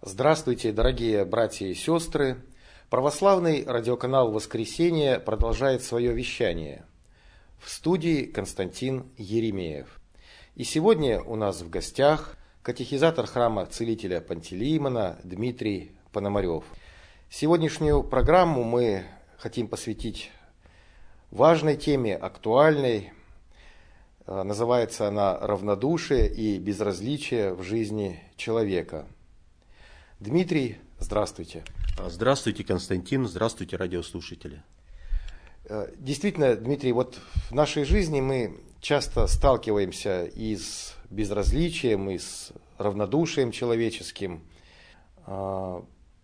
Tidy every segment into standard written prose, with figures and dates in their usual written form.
Здравствуйте, дорогие братья и сестры! Православный радиоканал «Воскресенье» продолжает свое вещание. В студии Константин Еремеев. И сегодня у нас в гостях катехизатор храма Целителя Пантелеимона Дмитрий Пономарев. Сегодняшнюю программу мы хотим посвятить важной теме, актуальной. Называется она «Равнодушие и безразличие в жизни человека». Дмитрий, здравствуйте. Здравствуйте, Константин, здравствуйте, радиослушатели. Действительно, Дмитрий, вот в нашей жизни мы часто сталкиваемся и с безразличием, и с равнодушием человеческим. На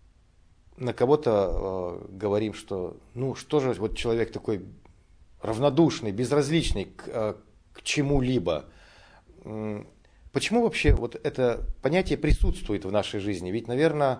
кого-то говорим, что что же вот человек такой равнодушный, безразличный к чему-либо. Почему вообще вот это понятие присутствует в нашей жизни? Ведь, наверное,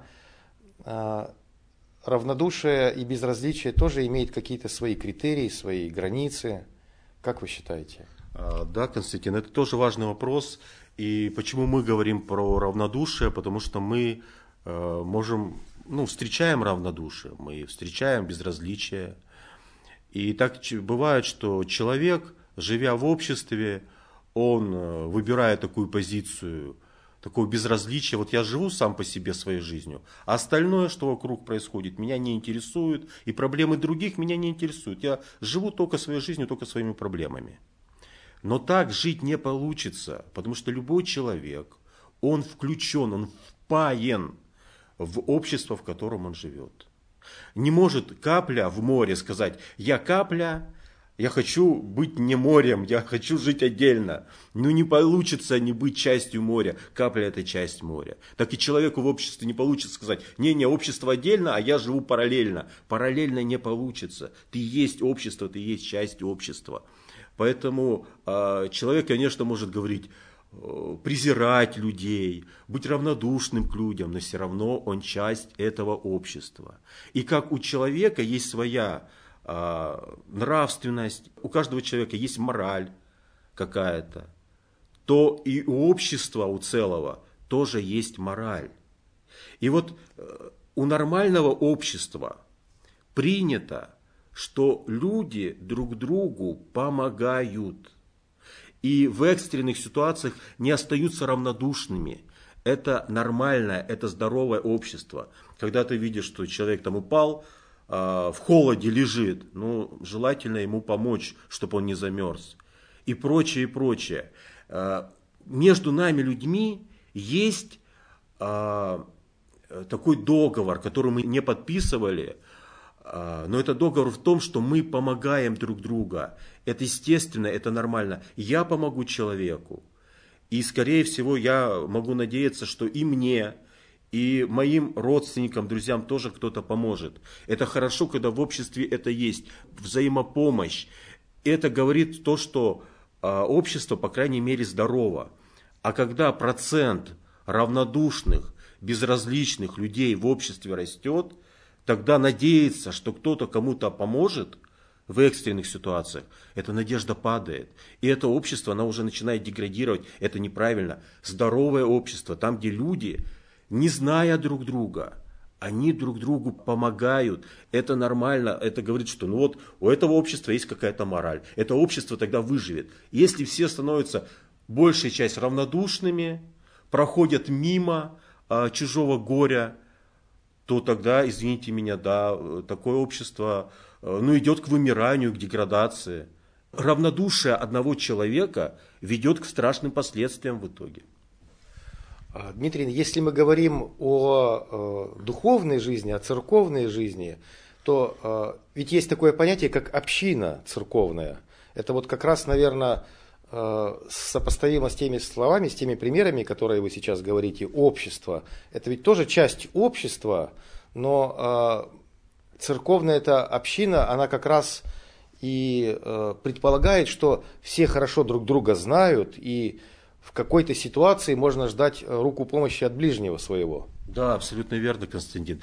равнодушие и безразличие тоже имеют какие-то свои критерии, свои границы. Как вы считаете? Да, Константин, это тоже важный вопрос. И почему мы говорим про равнодушие? Потому что мы встречаем равнодушие, мы встречаем безразличие. И так бывает, что человек, живя в обществе, он выбирает такую позицию, такое безразличие. Вот я живу сам по себе своей жизнью, а остальное, что вокруг происходит, меня не интересует, и проблемы других меня не интересуют. Я живу только своей жизнью, только своими проблемами. Но так жить не получится, потому что любой человек, он включен, он впаян в общество, в котором он живет. Не может капля в море сказать: я капля, я хочу быть не морем, я хочу жить отдельно. Не получится не быть частью моря. Капля – это часть моря. Так и человеку в обществе не получится сказать: не, общество отдельно, а я живу параллельно. Параллельно не получится. Ты есть общество, ты есть часть общества. Поэтому человек, конечно, может говорить, презирать людей, быть равнодушным к людям, но все равно он часть этого общества. И как у человека есть своя нравственность, у каждого человека есть мораль какая-то, то и у общества, у целого, тоже есть мораль. И вот у нормального общества принято, что люди друг другу помогают. И в экстренных ситуациях не остаются равнодушными. Это нормальное, это здоровое общество. Когда ты видишь, что человек там упал, в холоде лежит, желательно ему помочь, чтобы он не замерз. И прочее, и прочее. Между нами, людьми, есть такой договор, который мы не подписывали, но это договор в том, что мы помогаем друг другу. Это естественно, это нормально. Я помогу человеку. И, скорее всего, я могу надеяться, что и мне, и моим родственникам, друзьям тоже кто-то поможет. Это хорошо, когда в обществе это есть. Взаимопомощь. Это говорит то, что общество, по крайней мере, здорово. А когда процент равнодушных, безразличных людей в обществе растет, тогда надеяться, что кто-то кому-то поможет в экстренных ситуациях, эта надежда падает. И это общество, оно уже начинает деградировать. Это неправильно. Здоровое общество, там, где люди, не зная друг друга, они друг другу помогают. Это нормально. Это говорит, что у этого общества есть какая-то мораль. Это общество тогда выживет. Если все становятся, большая часть, равнодушными, проходят мимо чужого горя, то тогда, извините меня, такое общество идет к вымиранию, к деградации. Равнодушие одного человека ведет к страшным последствиям в итоге. Дмитрий, если мы говорим о духовной жизни, о церковной жизни, то ведь есть такое понятие, как община церковная. Это вот как раз, наверное, сопоставимо с теми словами, с теми примерами, которые вы сейчас говорите, общество. Это ведь тоже часть общества, но церковная эта община, она как раз и предполагает, что все хорошо друг друга знают, и в какой-то ситуации можно ждать руку помощи от ближнего своего. Да, абсолютно верно, Константин.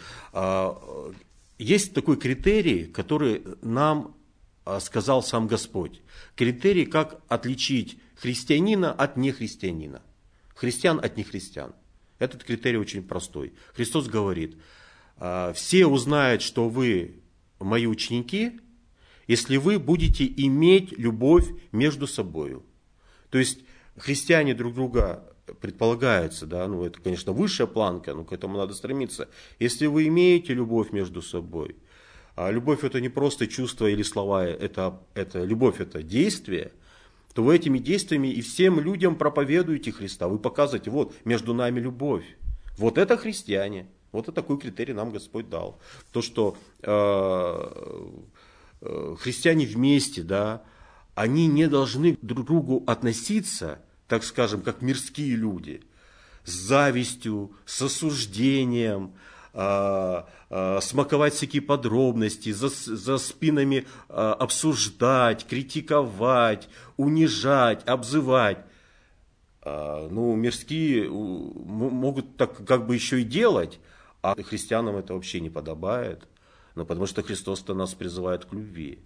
Есть такой критерий, который нам сказал сам Господь. Критерий, как отличить христианина от нехристианина, христиан от нехристиан. Этот критерий очень простой. Христос говорит, все узнают, что вы мои ученики, если вы будете иметь любовь между собой. То есть христиане друг друга предполагается, да, ну это, конечно, высшая планка, но к этому надо стремиться. Если вы имеете любовь между собой, а любовь это не просто чувства или слова, это любовь, это действие, то вы этими действиями и всем людям проповедуете Христа. Вы показываете, вот, между нами любовь. Вот это христиане. Вот это такой критерий нам Господь дал. То, что христиане вместе, да, они не должны друг к другу относиться, так скажем, как мирские люди, с завистью, с осуждением, смаковать всякие подробности, за спинами обсуждать, критиковать, унижать, обзывать. Ну, мирские могут так как бы еще и делать, а христианам это вообще не подобает, ну, потому что Христос-то нас призывает к любви.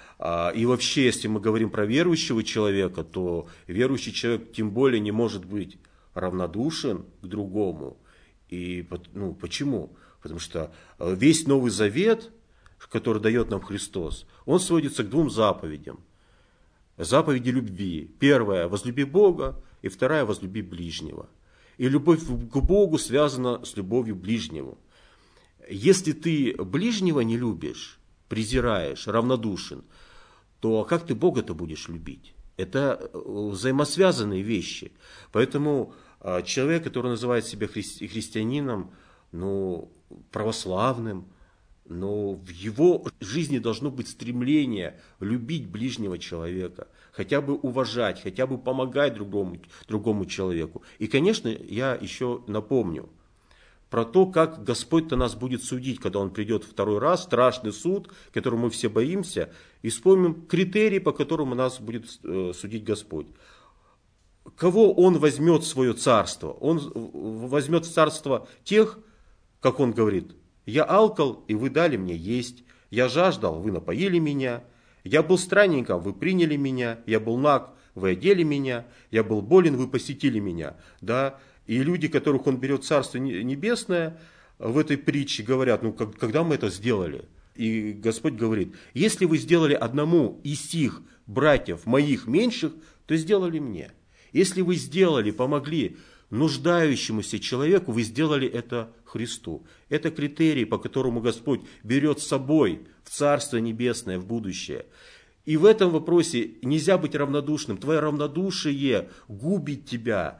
И вообще, если мы говорим про верующего человека, то верующий человек тем более не может быть равнодушен к другому. И ну, почему? Потому что весь Новый Завет, который дает нам Христос, он сводится к двум заповедям. Заповеди любви. Первая – возлюби Бога, и вторая – возлюби ближнего. И любовь к Богу связана с любовью к ближнему. Если ты ближнего не любишь, презираешь, равнодушен, то как ты Бога-то будешь любить? Это взаимосвязанные вещи. Поэтому человек, который называет себя христианином, ну, православным, но в его жизни должно быть стремление любить ближнего человека, хотя бы уважать, хотя бы помогать другому человеку. И, конечно, я еще напомню про то, как Господь-то нас будет судить, когда Он придет второй раз, страшный суд, которого мы все боимся, и вспомним критерии, по которым нас будет судить Господь. Кого Он возьмет в свое царство? Он возьмет в царство тех, как Он говорит, я алкал, и вы дали мне есть, я жаждал, вы напоили меня, я был странником, вы приняли меня, я был наг, вы одели меня, я был болен, вы посетили меня. Да? И люди, которых Он берет в Царство Небесное, в этой притче говорят, ну когда мы это сделали? И Господь говорит, если вы сделали одному из сих братьев моих меньших, то сделали мне. Если вы сделали, помогли нуждающемуся человеку, вы сделали это Христу. Это критерий, по которому Господь берет с собой в Царство Небесное, в будущее. И в этом вопросе нельзя быть равнодушным. Твое равнодушие губит тебя.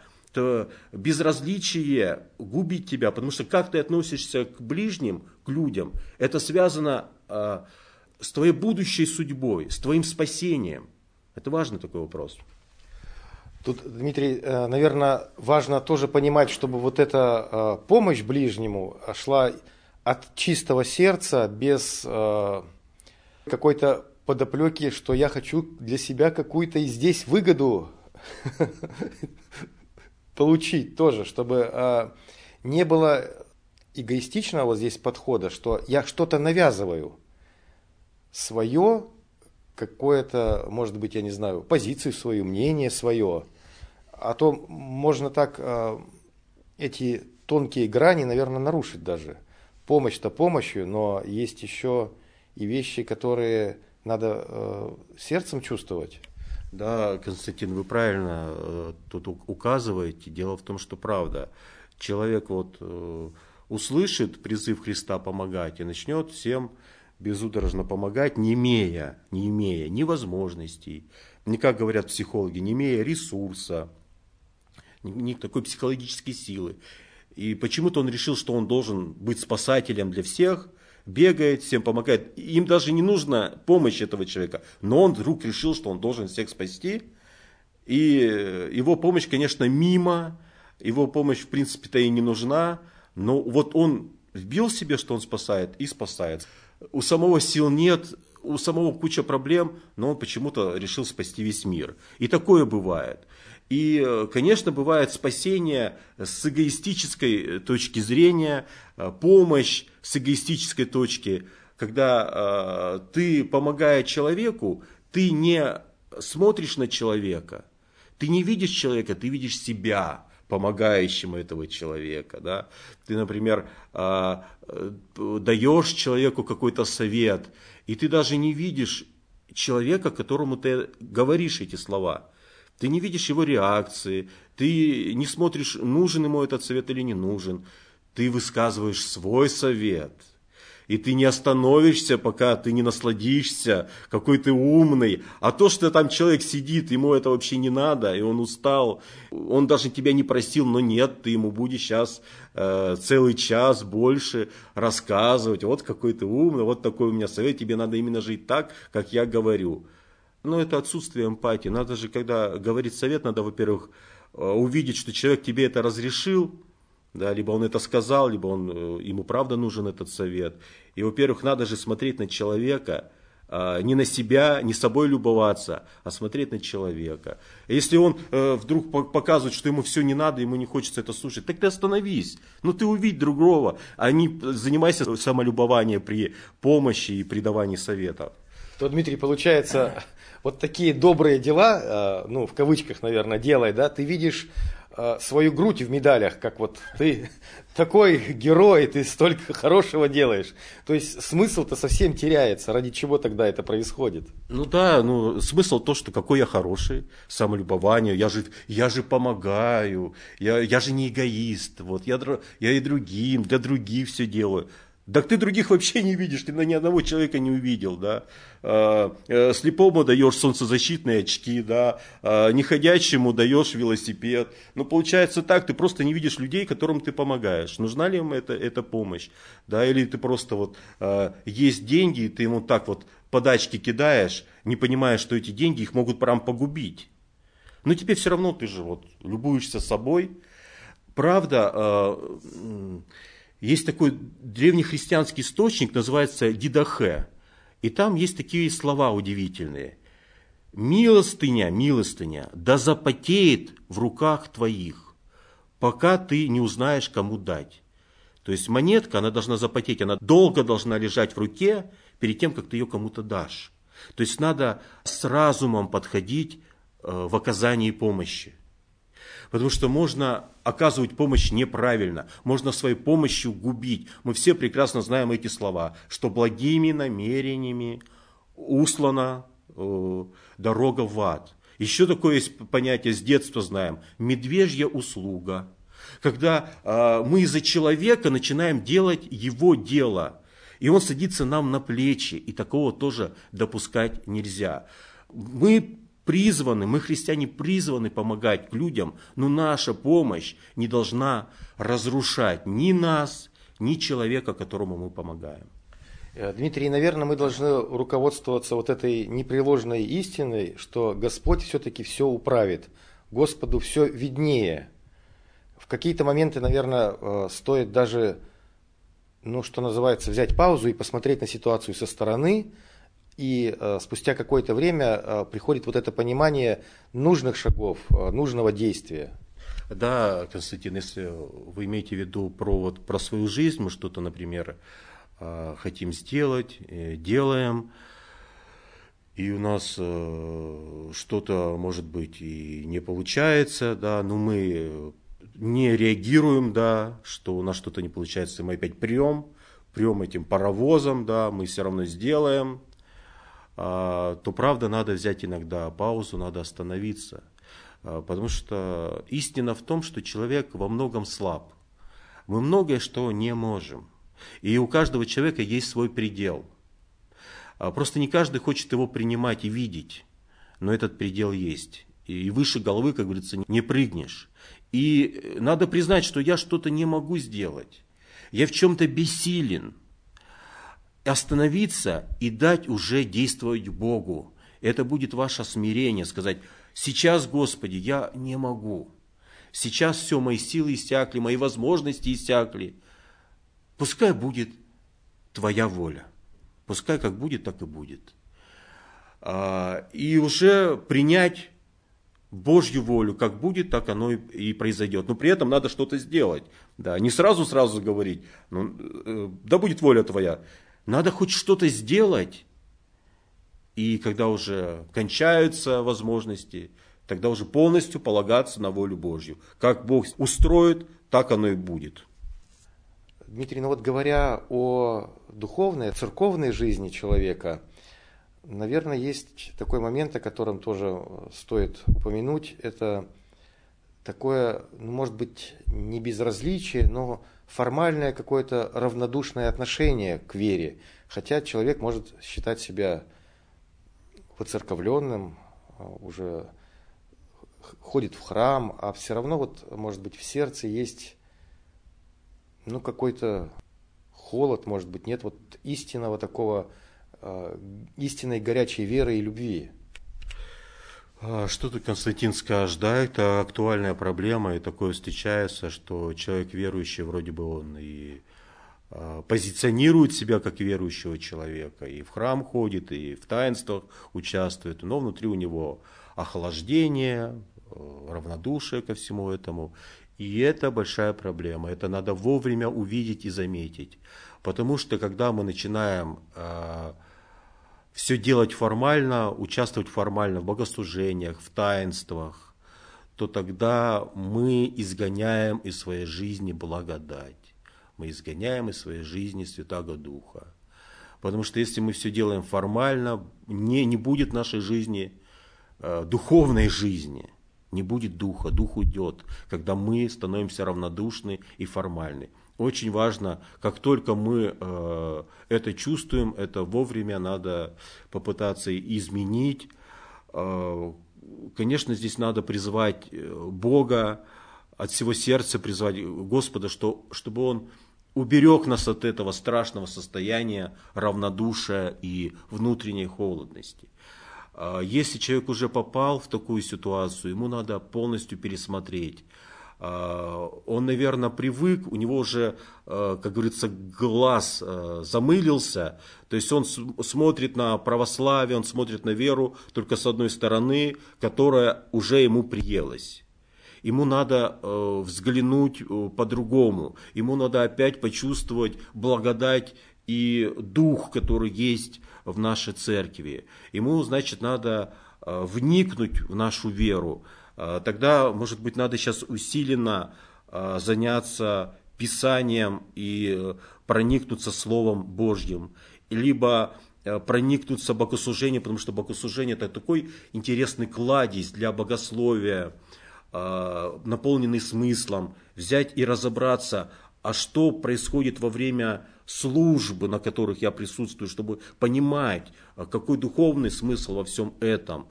Безразличие губит тебя, потому что как ты относишься к ближним, к людям, это связано с твоей будущей судьбой, с твоим спасением. Это важный такой вопрос. Тут, Дмитрий, наверное, важно тоже понимать, чтобы вот эта помощь ближнему шла от чистого сердца, без какой-то подоплеки, что я хочу для себя какую-то и здесь выгоду получить тоже, чтобы не было эгоистичного вот здесь подхода, что я что-то навязываю, свое, какое-то, может быть, я не знаю, позицию свою, мнение свое. А то можно так эти тонкие грани, наверное, нарушить даже. Помощь-то помощью, но есть еще и вещи, которые надо сердцем чувствовать. Да, Константин, вы правильно тут указываете. Дело в том, что правда. Человек вот услышит призыв Христа помогать и начнет всем безудержно помогать, не имея ни возможностей, ни, как говорят психологи, не имея ресурса, ни такой психологической силы. И почему-то он решил, что он должен быть спасателем для всех, бегает, всем помогает. Им даже не нужна помощь этого человека, но он вдруг решил, что он должен всех спасти. И его помощь, конечно, мимо, его помощь, в принципе-то, и не нужна, но вот он вбил себе, что он спасает, и спасает. У самого сил нет, у самого куча проблем, но он почему-то решил спасти весь мир. И такое бывает. И, конечно, бывает спасение с эгоистической точки зрения, помощь с эгоистической точки, когда ты, помогая человеку, ты не смотришь на человека, ты не видишь человека, ты видишь себя. помогающему этого человека. Да? Ты, например, даешь человеку какой-то совет, и ты даже не видишь человека, которому ты говоришь эти слова. Ты не видишь его реакции, ты не смотришь, нужен ему этот совет или не нужен. Ты высказываешь свой совет. И ты не остановишься, пока ты не насладишься, какой ты умный. А то, что там человек сидит, ему это вообще не надо, и он устал. Он даже тебя не просил, но нет, ты ему будешь сейчас целый час больше рассказывать. Вот какой ты умный, вот такой у меня совет, тебе надо именно жить так, как я говорю. Но это отсутствие эмпатии. Надо же, когда говорить совет, надо, во-первых, увидеть, что человек тебе это разрешил. Да, либо он это сказал, либо ему правда нужен этот совет. И, во-первых, надо же смотреть на человека, не на себя, не собой любоваться, а смотреть на человека. Если он вдруг показывает, что ему все не надо, ему не хочется это слушать, так ты остановись. Ну ты увидь другого, а не занимайся самолюбованием при помощи и при давании советов. То, Дмитрий, получается, вот такие добрые дела, ну, в кавычках, наверное, делай, да, ты видишь свою грудь в медалях, как вот ты такой герой, ты столько хорошего делаешь. То есть смысл-то совсем теряется. Ради чего тогда это происходит? Ну да, смысл то, что какой я хороший, самолюбование, я же помогаю, я же не эгоист, вот, я и другим, для других все делаю. Так ты других вообще не видишь, ты ни одного человека не увидел, да. Слепому даешь солнцезащитные очки, да, неходячему даешь велосипед. Но получается так, ты просто не видишь людей, которым ты помогаешь. Нужна ли им эта помощь, да, или ты просто вот есть деньги, и ты ему так вот подачки кидаешь, не понимая, что эти деньги их могут прям погубить. Но тебе все равно, ты же вот любуешься собой. Правда, есть такой древнехристианский источник, называется Дидахе. И там есть такие слова удивительные. «Милостыня, милостыня, да запотеет в руках твоих, пока ты не узнаешь, кому дать». То есть монетка, она должна запотеть, она долго должна лежать в руке перед тем, как ты ее кому-то дашь. То есть надо с разумом подходить в оказании помощи. Потому что можно оказывать помощь неправильно, можно своей помощью губить. Мы все прекрасно знаем эти слова, что благими намерениями услана дорога в ад. Еще такое есть понятие, с детства знаем, медвежья услуга. Когда мы из-за человека начинаем делать его дело, и он садится нам на плечи, и такого тоже допускать нельзя. Мы, христиане, призваны помогать людям, но наша помощь не должна разрушать ни нас, ни человека, которому мы помогаем. Дмитрий, наверное, мы должны руководствоваться вот этой непреложной истиной, что Господь все-таки все управит, Господу все виднее. В какие-то моменты, наверное, стоит даже, что называется, взять паузу и посмотреть на ситуацию со стороны. И спустя какое-то время приходит вот это понимание нужных шагов, нужного действия. Да, Константин, если вы имеете в виду про свою жизнь, мы что-то, например, хотим сделать, делаем, и у нас что-то, может быть, и не получается, да, но мы не реагируем, да, что у нас что-то не получается, мы опять прем этим паровозом, да, мы все равно сделаем. То правда надо взять иногда паузу, надо остановиться. Потому что истина в том, что человек во многом слаб. Мы многое что не можем. И у каждого человека есть свой предел. Просто не каждый хочет его принимать и видеть. Но этот предел есть. И выше головы, как говорится, не прыгнешь. И надо признать, что я что-то не могу сделать. Я в чем-то бессилен. Остановиться и дать уже действовать Богу. Это будет ваше смирение, сказать: сейчас, Господи, я не могу. Сейчас все, мои силы иссякли, мои возможности иссякли. Пускай будет Твоя воля. Пускай как будет, так и будет. И уже принять Божью волю, как будет, так оно и произойдет. Но при этом надо что-то сделать. Да, не сразу говорить: да будет воля Твоя. Надо хоть что-то сделать. И когда уже кончаются возможности, Тогда уже полностью полагаться на волю Божью. Как Бог устроит, так оно и будет. Дмитрий, ну вот говоря о духовной, церковной жизни человека, наверное, есть такой момент, о котором тоже стоит упомянуть. Это такое, ну, может быть, не безразличие, но формальное какое-то равнодушное отношение к вере. Хотя человек может считать себя воцерковленным, уже ходит в храм, а все равно вот, может быть, в сердце есть, ну, какой-то холод, может быть, нет вот истинного такого, истинной горячей веры и любви. Что ты, Константин, скажешь? Да, это актуальная проблема, и такое встречается, что человек верующий, вроде бы он и позиционирует себя как верующего человека, и в храм ходит, и в таинствах участвует, но внутри у него охлаждение, равнодушие ко всему этому. И это большая проблема, это надо вовремя увидеть и заметить. Потому что когда мы начинаем все делать формально, участвовать формально в богослужениях, в таинствах, то тогда мы изгоняем из своей жизни благодать. Мы изгоняем из своей жизни Святаго Духа. Потому что если мы все делаем формально, не будет в нашей жизни духовной жизни. Не будет духа, дух уйдет, когда мы становимся равнодушны и формальны. Очень важно, как только мы это чувствуем, это вовремя надо попытаться изменить. Конечно, здесь надо призывать Бога, от всего сердца призывать Господа, чтобы Он уберег нас от этого страшного состояния равнодушия и внутренней холодности. Если человек уже попал в такую ситуацию, ему надо полностью пересмотреть. Он, наверное, привык, у него уже, как говорится, глаз замылился, то есть он смотрит на православие, он смотрит на веру только с одной стороны, которая уже ему приелась. Ему надо взглянуть по-другому, ему надо опять почувствовать благодать и дух, который есть в нашей церкви. Ему, значит, надо вникнуть в нашу веру. Тогда, может быть, надо сейчас усиленно заняться Писанием и проникнуться Словом Божьим. Либо проникнуться богослужением, потому что богослужение – это такой интересный кладезь для богословия, наполненный смыслом. Взять и разобраться, а что происходит во время службы, на которых я присутствую, чтобы понимать, какой духовный смысл во всем этом.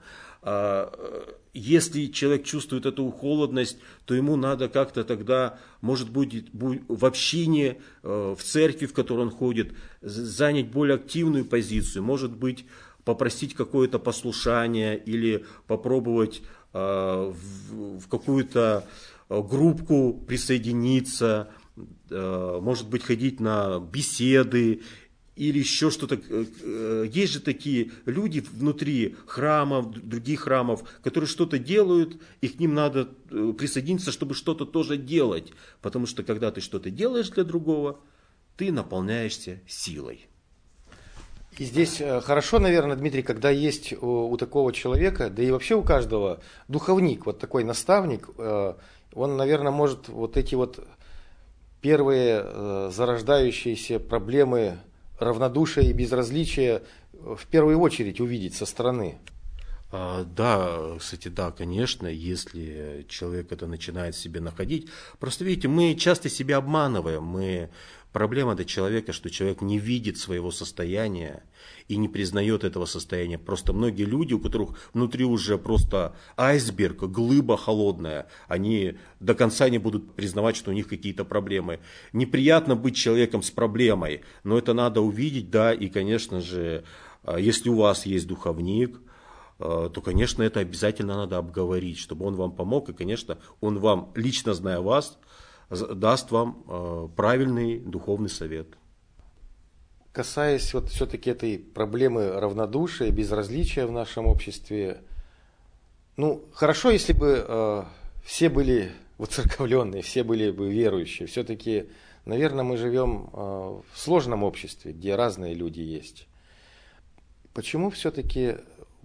Если человек чувствует эту холодность, то ему надо как-то тогда, может быть, в общине, в церкви, в которой он ходит, занять более активную позицию, может быть, попросить какое-то послушание или попробовать в какую-то группку присоединиться, может быть, ходить на беседы или еще что-то. Есть же такие люди внутри храмов, других храмов, которые что-то делают, и к ним надо присоединиться, чтобы что-то тоже делать. Потому что когда ты что-то делаешь для другого, ты наполняешься силой. И здесь хорошо, наверное, Дмитрий, когда есть у такого человека, да и вообще у каждого, духовник, вот такой наставник, он, наверное, может вот эти вот первые зарождающиеся проблемы равнодушия и безразличия в первую очередь увидеть со стороны. Да, кстати, да, конечно, если человек это начинает в себе находить. Просто видите, мы часто себя обманываем. Проблема для человека, что человек не видит своего состояния и не признает этого состояния. Просто многие люди, у которых внутри уже просто айсберг, глыба холодная, они до конца не будут признавать, что у них какие-то проблемы. Неприятно быть человеком с проблемой, но это надо увидеть, да, и, конечно же, если у вас есть духовник, то, конечно, это обязательно надо обговорить, чтобы он вам помог, и, конечно, он вам, лично зная вас, даст вам правильный духовный совет. Касаясь вот все-таки этой проблемы равнодушия, безразличия в нашем обществе, ну, хорошо, если бы все были воцерковленные, все были бы верующие. Все-таки, наверное, мы живем в сложном обществе, где разные люди есть. Почему все-таки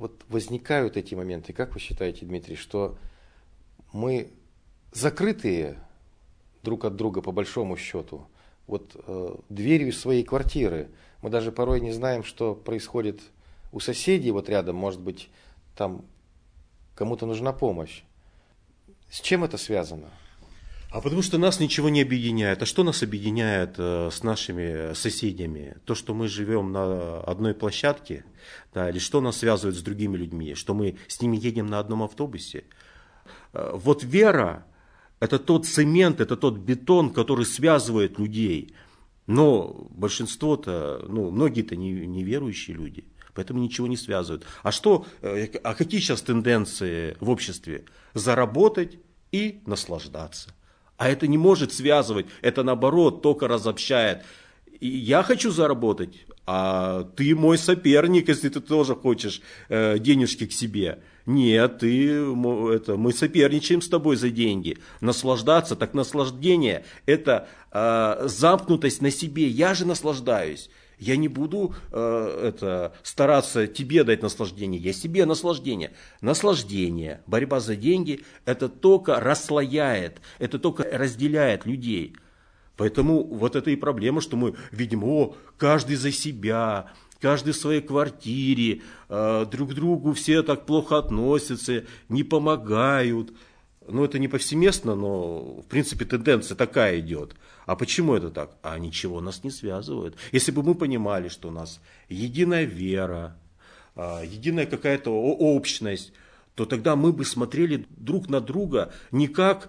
вот возникают эти моменты, как вы считаете, Дмитрий, что мы закрытые друг от друга по большому счету, вот дверью своей квартиры, мы даже порой не знаем, что происходит у соседей вот рядом, может быть, там кому-то нужна помощь. С чем это связано? А потому что нас ничего не объединяет. А что нас объединяет с нашими соседями? То, что мы живем на одной площадке, да, или что нас связывает с другими людьми? Что мы с ними едем на одном автобусе? Вот вера – это тот цемент, это тот бетон, который связывает людей. Но большинство-то, многие-то неверующие люди, поэтому ничего не связывают. А какие сейчас тенденции в обществе? Заработать и наслаждаться. А это не может связывать, это наоборот только разобщает. И я хочу заработать, а ты мой соперник, если ты тоже хочешь денежки к себе. Нет, мы соперничаем с тобой за деньги. Наслаждаться, так наслаждение – это замкнутость на себе. Я же наслаждаюсь. Я не буду стараться тебе дать наслаждение, я себе наслаждение. Наслаждение, борьба за деньги – это только расслояет, это только разделяет людей. Поэтому вот это и проблема, что мы видим, каждый за себя, каждый в своей квартире, друг к другу все так плохо относятся, не помогают. Это не повсеместно, но в принципе тенденция такая идет. А почему это так? А ничего нас не связывает. Если бы мы понимали, что у нас единая вера, единая какая-то общность, то тогда мы бы смотрели друг на друга не как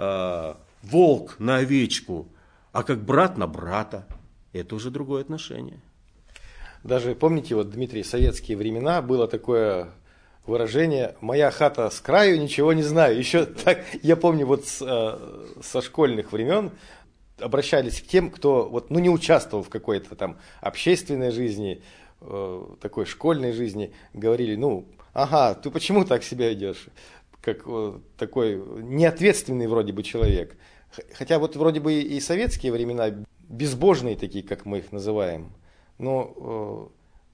волк на овечку, а как брат на брата. Это уже другое отношение. Даже помните, Дмитрий, советские времена было такое выражение «моя хата с краю, ничего не знаю». Еще так, я помню, со школьных времен обращались к тем, кто не участвовал в какой-то там общественной жизни, такой школьной жизни, говорили, ты почему так себя ведешь, как такой неответственный вроде бы человек. Хотя вроде бы и советские времена безбожные такие, как мы их называем, но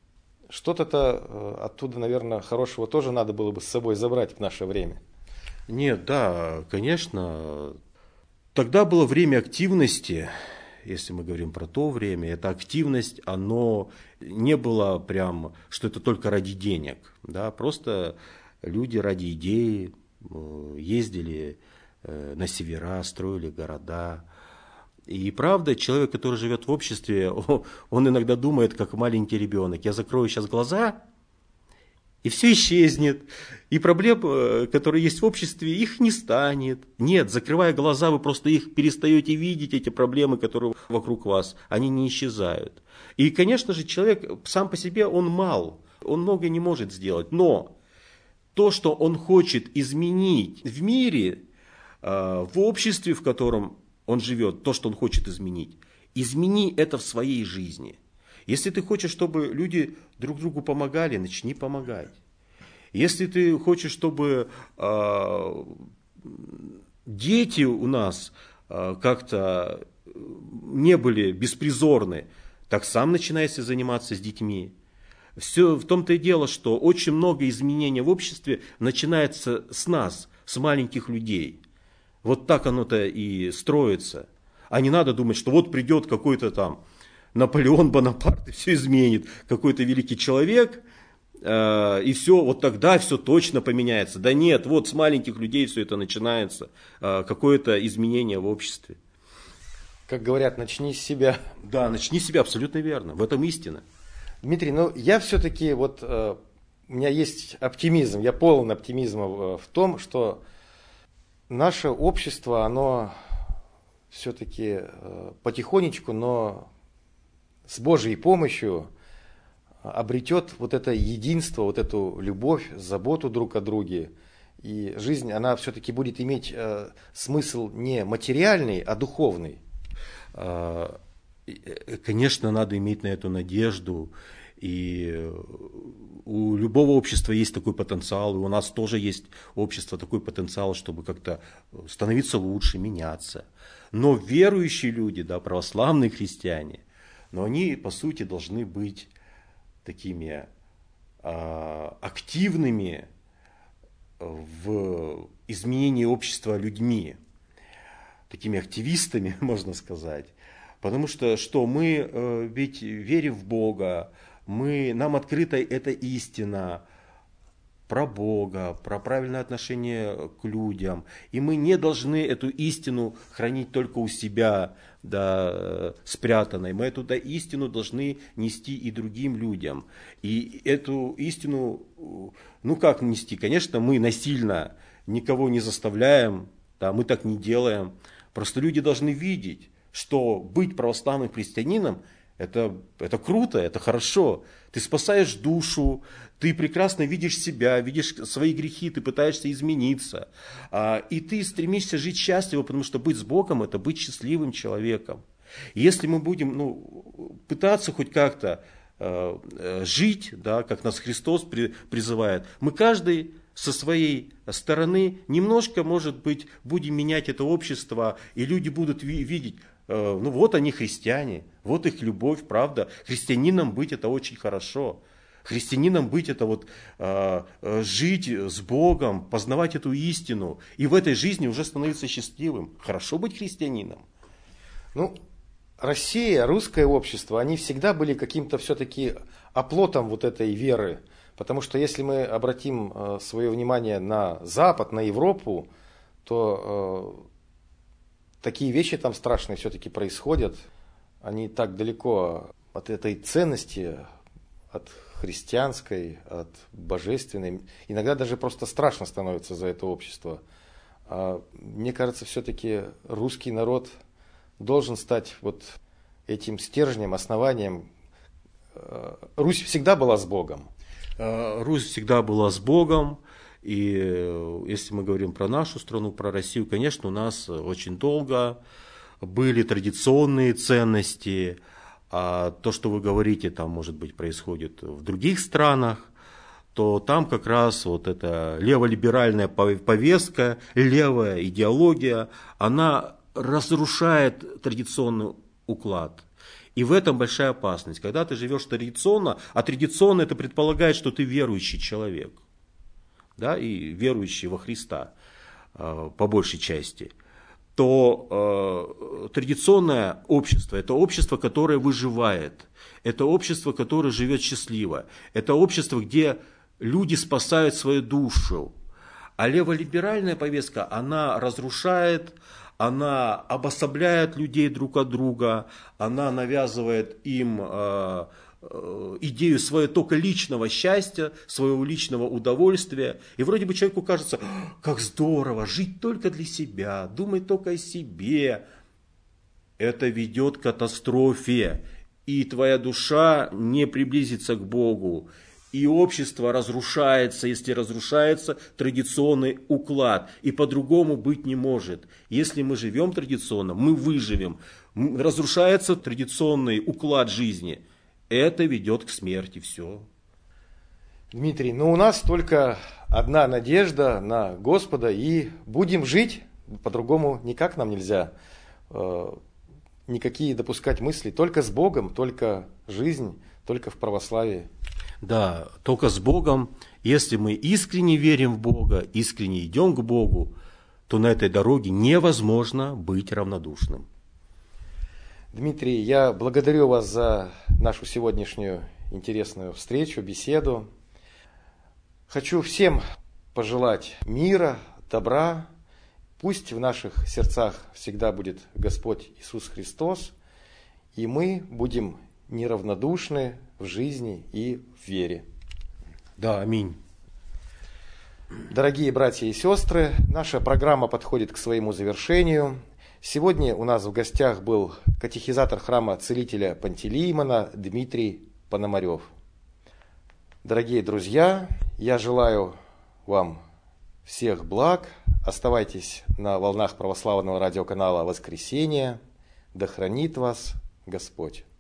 что-то оттуда, наверное, хорошего тоже надо было бы с собой забрать в наше время. Нет, да, конечно. Тогда было время активности, если мы говорим про то время, эта активность, оно не было прям, что это только ради денег. Да, просто люди ради идеи ездили на севера, строили города. И правда, человек, который живет в обществе, он иногда думает, как маленький ребенок. Я закрою сейчас глаза, и все исчезнет. И проблем, которые есть в обществе, их не станет. Нет, закрывая глаза, вы просто их перестаете видеть, эти проблемы, которые вокруг вас, они не исчезают. И, конечно же, человек сам по себе, он мал, он многое не может сделать. Но то, что он хочет изменить в мире, в обществе, в котором он живет, то, что он хочет изменить, измени это в своей жизни. Если ты хочешь, чтобы люди друг другу помогали, начни помогать. Если ты хочешь, чтобы дети у нас как-то не были беспризорны, так сам начинайся заниматься с детьми. Все в том-то и дело, что очень много изменений в обществе начинается с нас, с маленьких людей. Вот так оно-то и строится. А не надо думать, что придет какой-то там Наполеон Бонапарт и все изменит, какой-то великий человек, и все, тогда все точно поменяется. Да нет, с маленьких людей все это начинается, какое-то изменение в обществе. Как говорят, начни с себя. Да, начни с себя, абсолютно верно, в этом истина. Дмитрий, я все-таки, у меня есть оптимизм, я полон оптимизма в том, что наше общество, оно все-таки потихонечку, но с Божьей помощью обретет это единство, эту любовь, заботу друг о друге. И жизнь, она все-таки будет иметь смысл не материальный, а духовный. Конечно, надо иметь на эту надежду. И у любого общества есть такой потенциал, и у нас тоже есть общество, такой потенциал, чтобы как-то становиться лучше, меняться. Но верующие люди, православные христиане, но они, по сути, должны быть такими активными в изменении общества людьми, такими активистами, можно сказать. Потому что мы ведь верим в Бога, нам открыта эта истина про Бога, про правильное отношение к людям. И мы не должны эту истину хранить только у себя, да, спрятанной. Мы эту истину должны нести и другим людям. И эту истину, как нести? Конечно, мы насильно никого не заставляем, да, мы так не делаем. Просто люди должны видеть, что быть православным христианином это круто, это хорошо. Ты спасаешь душу, ты прекрасно видишь себя, видишь свои грехи, ты пытаешься измениться. И ты стремишься жить счастливо, потому что быть с Богом – это быть счастливым человеком. И если мы будем пытаться хоть как-то жить, да, как нас Христос призывает, мы каждый со своей стороны немножко, может быть, будем менять это общество, и люди будут видеть, вот они христиане, вот их любовь, правда. Христианином быть это очень хорошо. Христианином быть это жить с Богом, познавать эту истину, и в этой жизни уже становиться счастливым. Хорошо быть христианином. Россия, русское общество, они всегда были каким-то все-таки оплотом вот этой веры. Потому что если мы обратим свое внимание на Запад, на Европу, то такие вещи там страшные все-таки происходят. Они так далеко от этой ценности, от христианской, от божественной. Иногда даже просто страшно становится за это общество. Мне кажется, все-таки русский народ должен стать вот этим стержнем, основанием. Русь всегда была с Богом. Русь всегда была с Богом. И если мы говорим про нашу страну, про Россию, конечно, у нас очень долго были традиционные ценности. А то, что вы говорите, там, может быть, происходит в других странах, то там как раз вот эта леволиберальная повестка, левая идеология, она разрушает традиционный уклад. И в этом большая опасность. Когда ты живешь традиционно, а традиционно это предполагает, что ты верующий человек, да, и верующий во Христа по большей части, то традиционное общество – это общество, которое выживает, это общество, которое живет счастливо, это общество, где люди спасают свою душу. А леволиберальная повестка, она разрушает, она обособляет людей друг от друга, она навязывает им идею своего только личного счастья, своего личного удовольствия. И вроде бы человеку кажется, как здорово, жить только для себя, думать только о себе. Это ведет к катастрофе. И твоя душа не приблизится к Богу. И общество разрушается, если разрушается традиционный уклад. И по-другому быть не может. Если мы живем традиционно, мы выживем. Разрушается традиционный уклад жизни. Это ведет к смерти, все. Дмитрий, у нас только одна надежда на Господа, и будем жить, по-другому никак нам нельзя. Никакие допускать мысли, только с Богом, только жизнь, только в православии. Да, только с Богом. Если мы искренне верим в Бога, искренне идем к Богу, то на этой дороге невозможно быть равнодушным. Дмитрий, я благодарю вас за нашу сегодняшнюю интересную встречу, беседу. Хочу всем пожелать мира, добра. Пусть в наших сердцах всегда будет Господь Иисус Христос, и мы будем неравнодушны в жизни и в вере. Да, аминь. Дорогие братья и сестры, наша программа подходит к своему завершению. Сегодня у нас в гостях был катехизатор храма Целителя Пантелеимона Дмитрий Пономарев. Дорогие друзья, я желаю вам всех благ. Оставайтесь на волнах православного радиоканала «Воскресенье». Да хранит вас Господь.